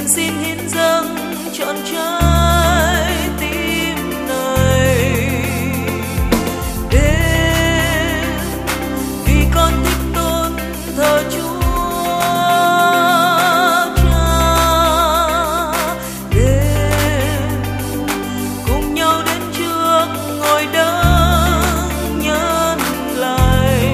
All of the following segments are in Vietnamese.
xin hiến dâng trọn trái tim này đến vì con thích tôn thờ Chúa Cha, đến cùng nhau đến trước ngôi đấng nhân lành.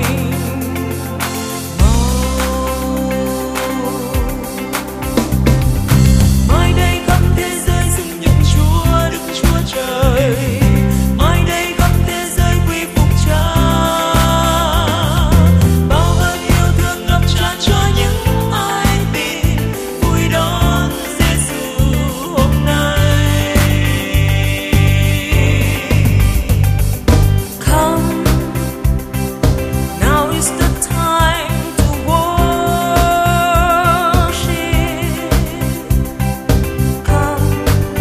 Mai đây khắp thế giới xưng nhận Chúa Đức Chúa Trời, mai đây khắp thế giới quy phục Cha, bao ơn yêu thương ngập tràn cho những ai tin vui đón Giêsu hôm nay. Come, now is the time to worship. Come,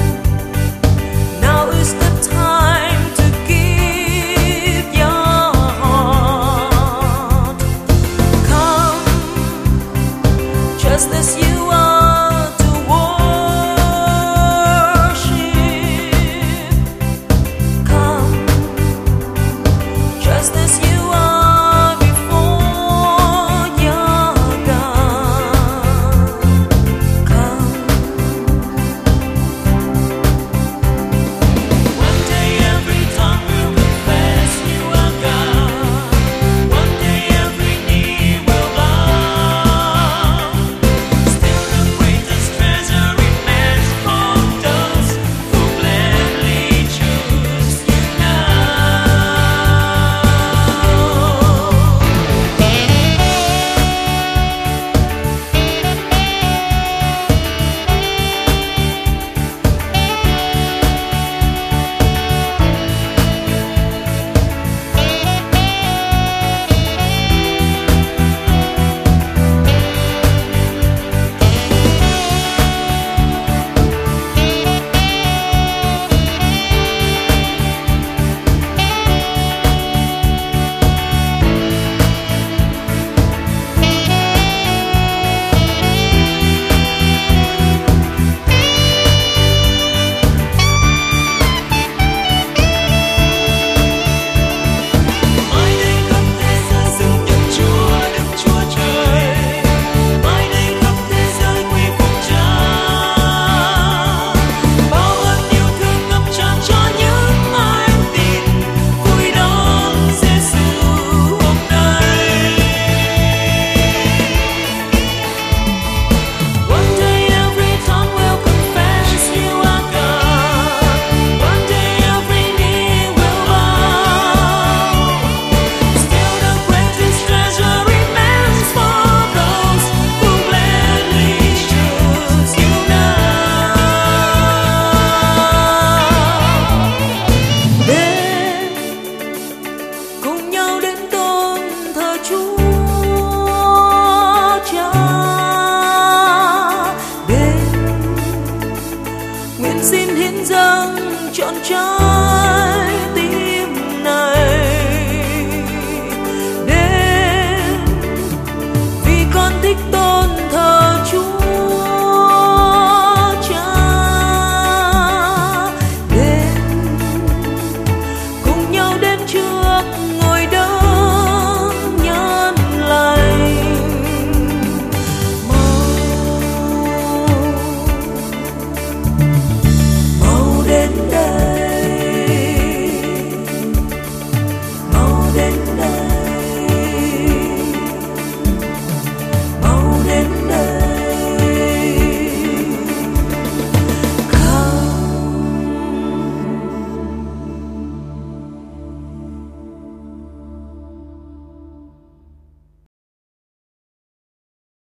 now is the time to give your heart. Come, just as you are to worship. Come, just as you are before your God. Come. One day every tongue will confess you are God. One day every knee will bow. Still the greatest treasure remains for those who gladly choose you Mai đây khắp thế giới xưng nhận Chúa Đức Chúa Trời, mai đây khắp thế giới quy phục Cha, bao ơn yêu thương ngập tràn cho những ai tin vui đón Giêsu hôm nay. One day every tongue will confess you are God. One day every knee will bow. Still the greatest treasure remains for those who gladly choose you now. Đến cùng nhau đến tôn thờ Chúa Cha, đến nguyện xin hiến dâng trọn trái